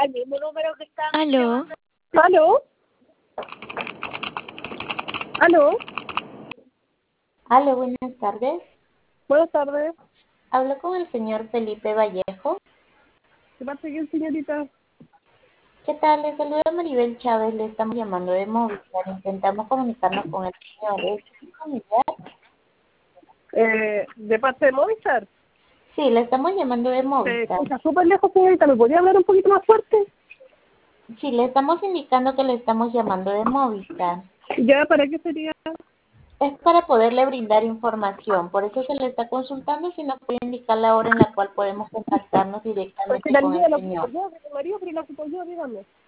al mismo número que están Aló, llamando. ¿Aló? ¿Aló? Aló, buenas tardes. Buenas tardes. Hablo con el señor Felipe Vallejo. ¿Qué pasa aquí, señorita? ¿Qué tal? Le saluda Maribel Chávez. Le estamos llamando de Movistar. Intentamos comunicarnos con el señor. ¿Es su familiar? ¿De parte de Movistar? Sí, le estamos llamando de ¿Se Movistar. escucha súper lejos, señorita? ¿Me podría hablar un poquito más fuerte? Sí, le estamos indicando que le estamos llamando de Movistar. ¿Ya para qué sería? Es para poderle brindar información. Por eso se le está consultando si nos puede indicar la hora en la cual podemos contactarnos Pues si directamente la con niña el la ocupo señor. yo, mi marido, pero la ocupo yo, dígame.